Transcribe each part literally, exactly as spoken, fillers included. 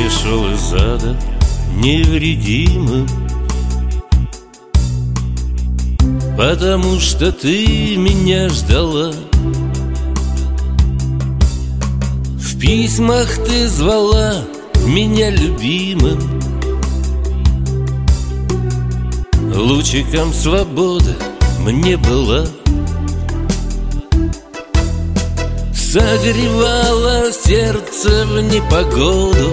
пришел из ада невредимым, потому что ты меня ждала. В письмах ты звала меня любимым, лучиком свободы мне была. Согревала сердце в непогоду,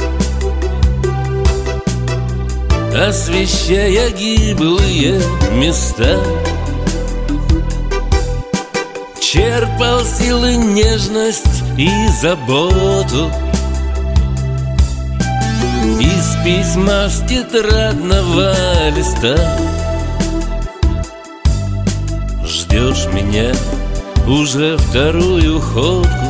освещая гиблые места. Черпал силы, нежность и заботу из письма с тетрадного листа. Ждешь меня уже вторую ходку,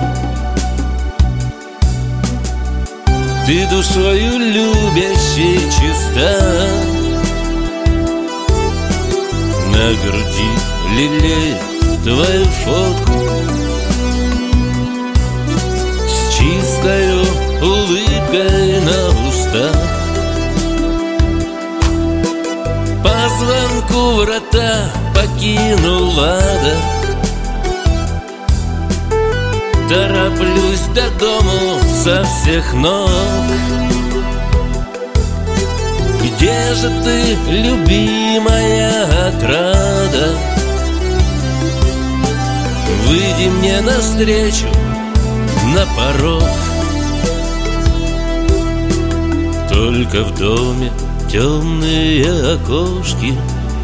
ты душою любящей чиста. На груди лелею твою фотку с чистою улыбкой на устах. По звонку врата покинул ада, тороплюсь до дому со всех ног. Где же ты, любимая отрада? Выйди мне навстречу на порог. Только в доме темные окошки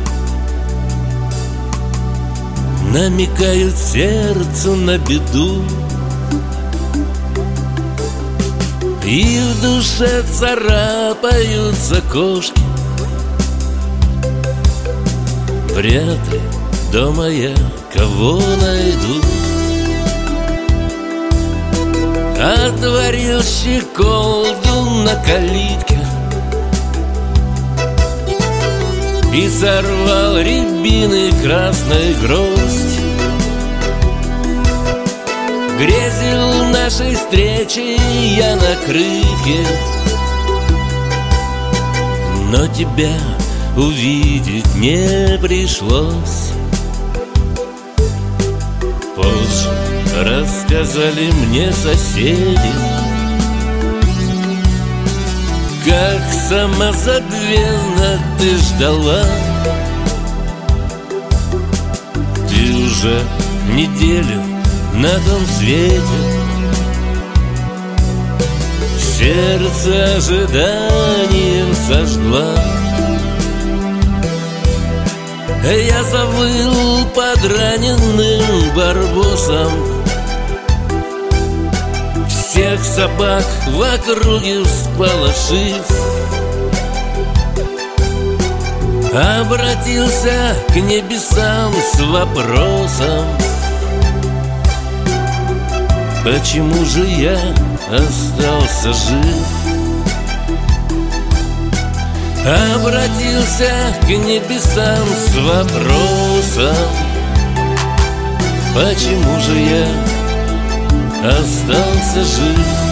намекают сердцу на беду, и в душе царапаются кошки. Вряд ли дома я кого найду. Отворил щеколду на калитке и сорвал рябины красной гроздь. Грезил нашей встречи я на крыке, но тебя увидеть не пришлось. Позже рассказали мне соседи, как самозабвенно ты ждала. Ты уже неделю на том свете, сердце ожиданием сожгла. Я завыл под раненым барбосом, всех собак в округе всполошив. Обратился к небесам с вопросом: почему же я остался жив? Обратился к небесам с вопросом: почему же я остался жив?